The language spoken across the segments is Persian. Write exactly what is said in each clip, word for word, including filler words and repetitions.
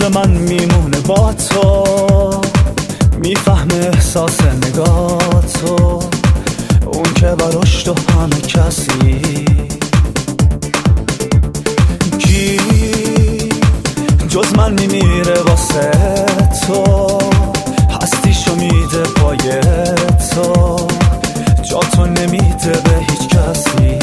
مثل من میمونه با تو، میفهمه احساس نگاه تو، اون که براش تو همه کسی. کی جز من میمیره واسه تو، هستیشو میده پای تو، جا تو نمیده به هیچ کسی.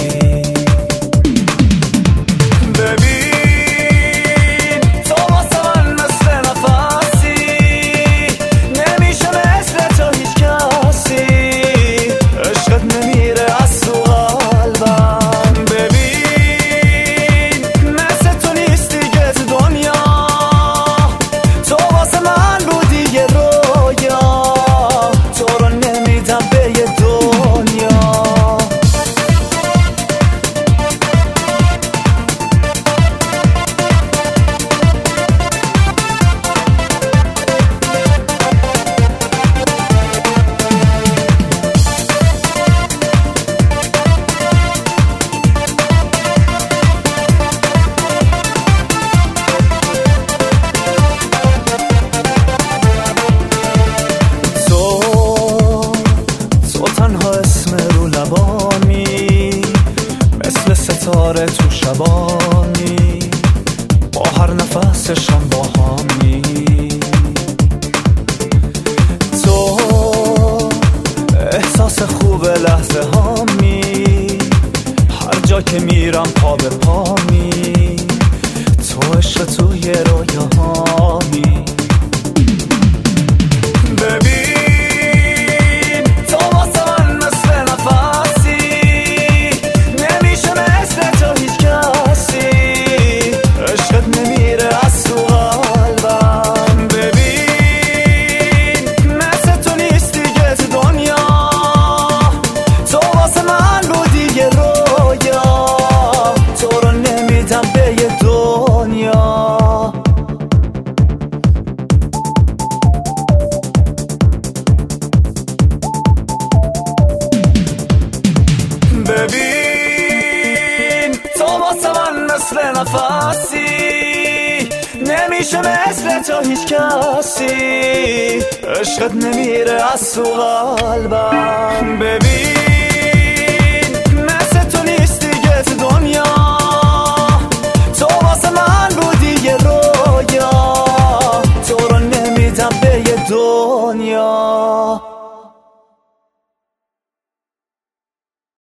مثل ستاره تو شبانی، با هر نفسشم با همی. تو احساس خوب لحظه هامی، هر جا که میرم پا به پامی، تو عشق توی رویا هامی. ببین تو واسه من مثل نفسی، نمیشه مثل تو هیچ کسی، عشقت نمیره از تو قلبم. ببین